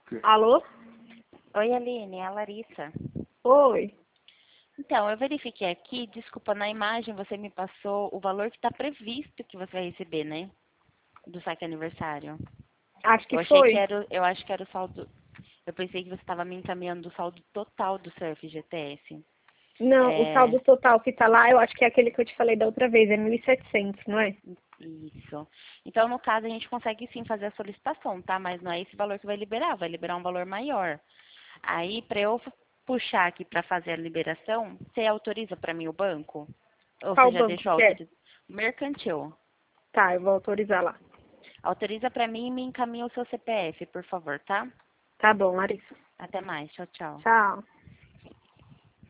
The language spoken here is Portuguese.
Alô? Oi, Aline, é a Larissa. Oi. Então, eu verifiquei aqui, desculpa, na imagem você me passou o valor que está previsto que você vai receber, né? Do saque aniversário. Acho que Eu achei que foi. era, eu acho que era o saldo, eu pensei que você estava me encaminhando o saldo total do Surf GTS. Não, o É, saldo total que tá lá, eu acho que é aquele que eu te falei da outra vez, é 1.700, não é? isso. Então, no caso, a gente consegue sim fazer a solicitação, tá? Mas não é esse valor que vai liberar um valor maior. Aí, para eu puxar aqui para fazer a liberação, você autoriza para mim o banco? Ou você Qual já banco deixou que é? autorizado? Mercantil. Tá, eu vou autorizar lá. Autoriza para mim e me encaminha o seu CPF, por favor, tá? Tá bom, Larissa. Até mais. Tchau, tchau. Tchau.